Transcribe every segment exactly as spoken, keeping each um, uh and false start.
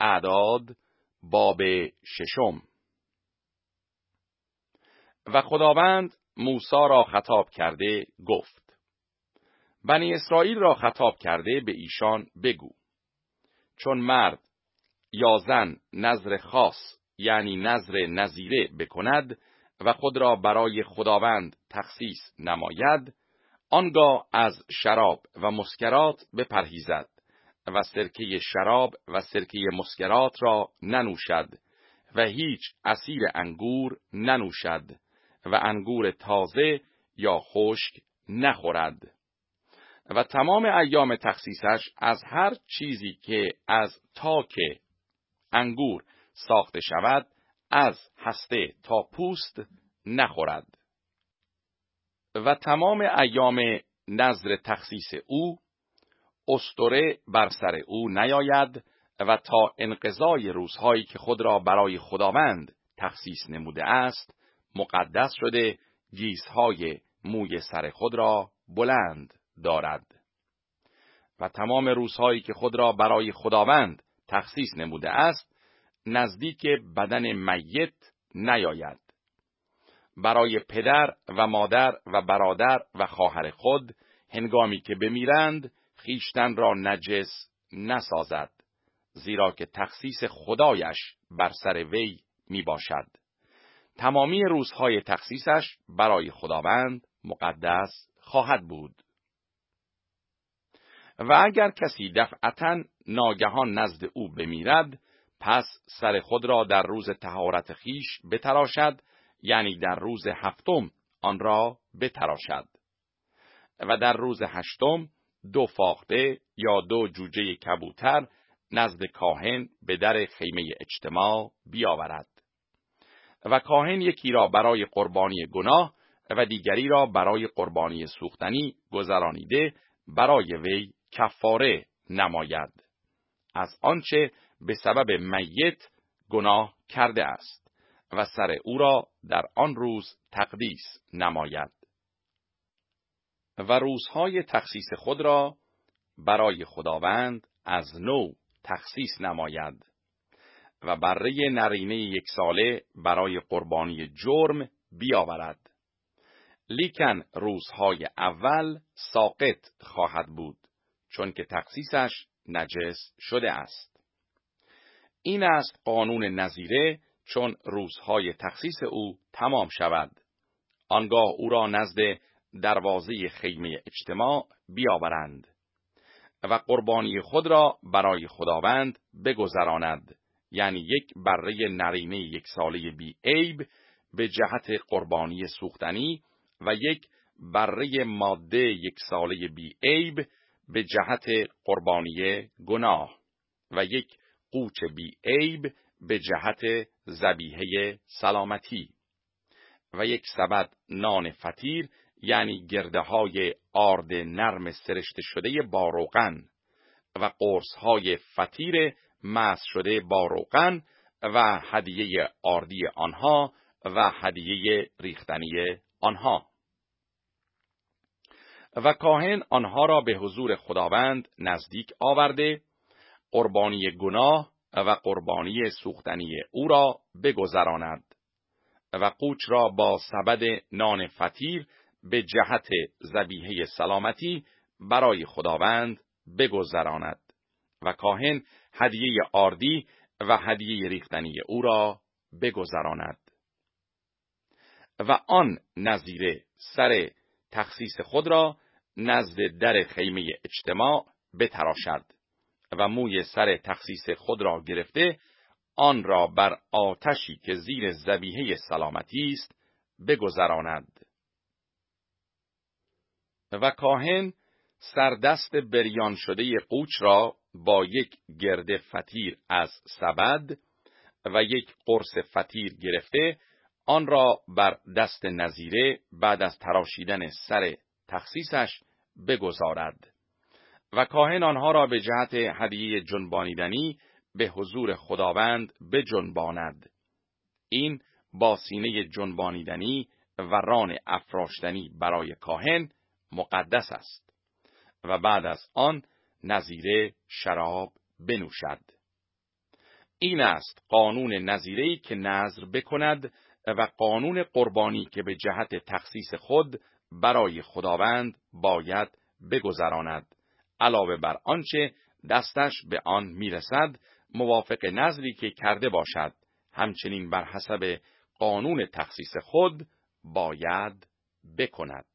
اعداد باب ششم. و خداوند موسی را خطاب کرده گفت: بنی اسرائیل را خطاب کرده به ایشان بگو: چون مرد یا زن نذر خاص یعنی نذر نذیره بکند و خود را برای خداوند تخصیص نماید، آنگاه از شراب و مسکرات بپرهیزد و سرکه شراب و سرکه مسکرات را ننوشد و هیچ عصیر انگور ننوشد و انگور تازه یا خشک نخورد. و تمام ایام تخصیصش از هر چیزی که از تاک انگور ساخته شود از هسته تا پوست نخورد. و تمام ایام نذر تخصیص او استوره بر سر او نیاید و تا انقضای روزهایی که خود را برای خداوند تخصیص نموده است مقدس شده گیسهای موی سر خود را بلند دارد. و تمام روزهایی که خود را برای خداوند تخصیص نموده است نزدیک بدن میت نیاید. برای پدر و مادر و برادر و خواهر خود هنگامی که بمیرند خیشتن را نجس نسازد، زیرا که تخصیص خدایش بر سر وی می باشد. تمامی روزهای تخصیصش برای خداوند مقدس خواهد بود. و اگر کسی دفعتاً ناگهان نزد او بمیرد، پس سر خود را در روز طهارت خیش بتراشد، یعنی در روز هفتم آن را بتراشد. و در روز هشتم دو فاخته یا دو جوجه کبوتر نزد کاهن به در خیمه اجتماع بیاورد. و کاهن یکی را برای قربانی گناه و دیگری را برای قربانی سوختنی گذرانیده برای وی کفاره نماید از آنچه به سبب میت گناه کرده است و سر او را در آن روز تقدیس نماید. و روزهای تخصیص خود را برای خداوند از نو تخصیص نماید و بره نرینه یک ساله برای قربانی جرم بیاورد. لیکن روزهای اول ساقط خواهد بود، چون که تخصیصش نجس شده است. این است قانون نذیره. چون روزهای تخصیص او تمام شود، آنگاه او را نزد دروازه خیمه اجتماع بیاورند و قربانی خود را برای خداوند بگذراند، یعنی یک بره نرینه یک ساله بی عیب به جهت قربانی سوختنی و یک بره ماده یک ساله بی عیب به جهت قربانی گناه و یک قوچ بی عیب به جهت ذبیحه سلامتی و یک سبد نان فطیر یعنی گرده های آرد نرم سرشته شده با روغن و قرص های فطیر مس شده با روغن و هدیه آردی آنها و هدیه ریختنی آنها. و کاهن آنها را به حضور خداوند نزدیک آورده قربانی گناه و قربانی سوختنی او را بگذراند و قوچ را با سبد نان فطیر به جهت ذبیحه سلامتی برای خداوند بگذراند و کاهن هدیه آردی و هدیه ریختنی او را بگذراند. و آن نذیره سر تخصیص خود را نزد در خیمه اجتماع بتراشد و موی سر تخصیص خود را گرفته آن را بر آتشی که زیر ذبیحه سلامتی است بگذراند. و کاهن سردست بریان شده قوچ را با یک گرد فطیر از سبد و یک قرص فطیر گرفته آن را بر دست نذیره بعد از تراشیدن سر تخصیصش بگذارد و کاهن آنها را به جهت هدیه جنبانیدنی به حضور خداوند بجنباند. این با سینه جنبانیدنی و ران افراشتنی برای کاهن مقدس است و بعد از آن نذیره شراب بنوشد. این است قانون نظیره‌ای که نذر بکند و قانون قربانی که به جهت تخصیص خود برای خداوند باید بگذراند، علاوه بر آنچه دستش به آن میرسد موافق نذری که کرده باشد، همچنین بر حسب قانون تخصیص خود باید بکند.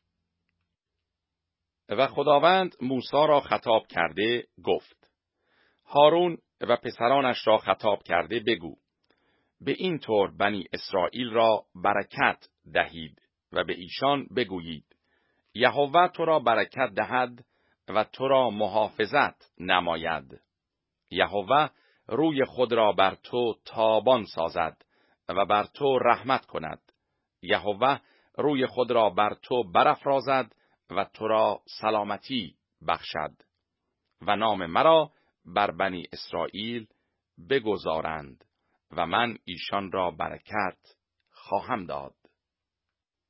و خداوند موسی را خطاب کرده گفت: هارون و پسرانش را خطاب کرده بگو: به این طور بنی اسرائیل را برکت دهید و به ایشان بگویید: یهوه تو را برکت دهد و تو را محافظت نماید. یهوه روی خود را بر تو تابان سازد و بر تو رحمت کند. یهوه روی خود را بر تو برافرازد و تو را سلامتی بخشد و نام مرا بر بنی اسرائیل بگذارند و من ایشان را برکت خواهم داد.